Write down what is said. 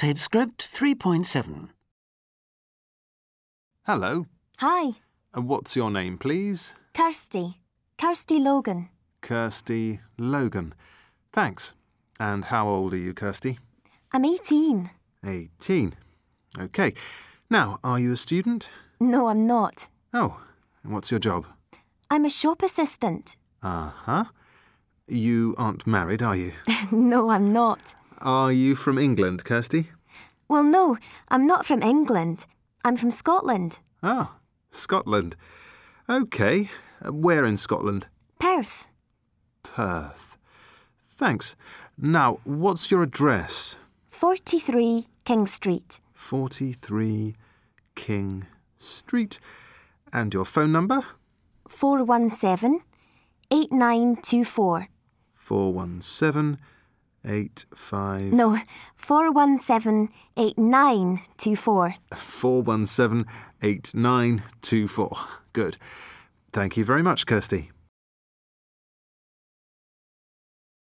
Tape script 3.7. Hello. Hi, What's your name, please? Kirsty. Kirsty Logan. Kirsty Logan. Thanks. And how old are you, Kirsty? I'm 18. 18. OK. Now, are you a student? No, I'm not. Oh, and what's your job? I'm a shop assistant. Uh-huh. You aren't married, are you? No, I'm not. Are you from England, Kirsty? Well, no, I'm not from England. I'm from Scotland. Ah, Scotland. OK. Where in Scotland? Perth. Perth. Thanks. Now, what's your address? 43 King Street. 43 King Street. And your phone number? 417 8924. 417-85... No, 417 8924. 417-8924. Good. Thank you very much, Kirsty.